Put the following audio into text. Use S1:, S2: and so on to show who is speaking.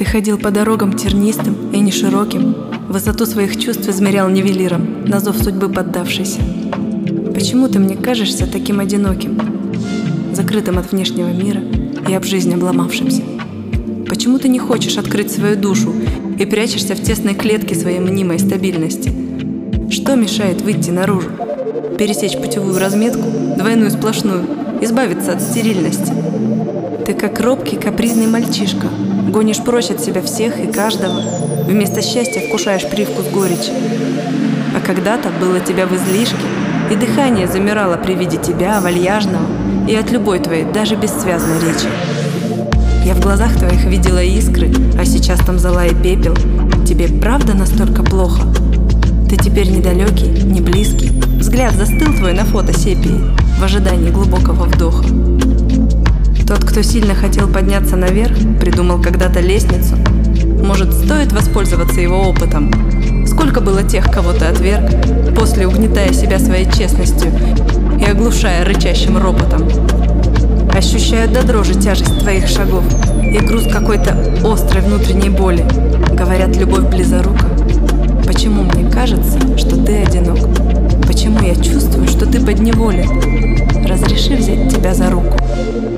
S1: ходил по дорогам тернистым и нешироким, высоту своих чувств измерял нивелиром, на зов судьбы поддавшийся. Почему ты мне кажешься таким одиноким, закрытым от внешнего мира и об жизни обломавшимся? Почему ты не хочешь открыть свою душу и прячешься в тесной клетке своей мнимой стабильности? Что мешает выйти наружу, пересечь путевую разметку, двойную сплошную, избавиться от стерильности? Ты как робкий капризный мальчишка, гонишь прочь от себя всех и каждого, вместо счастья вкушаешь привкус горечи. А когда-то было тебя в излишке, и дыхание замирало при виде тебя, вальяжного, и от любой твоей, даже бессвязной речи. Я в глазах твоих видела искры, а сейчас там зола и пепел. Тебе правда настолько плохо? Ты теперь недалекий, не близкий. Взгляд застыл твой на фото сепии, в ожидании глубокого вдоха. Тот, кто сильно хотел подняться наверх, придумал когда-то лестницу. Может, стоит воспользоваться его опытом? Сколько было тех, кого ты отверг, после угнетая себя своей честностью и оглушая рычащим ропотом? Ощущаю до дрожи тяжесть твоих шагов и груз какой-то острой внутренней боли. Говорят, любовь близорука. Почему мне кажется, что ты одинок? Почему я чувствую, что ты подневолен? Разреши взять тебя за руку.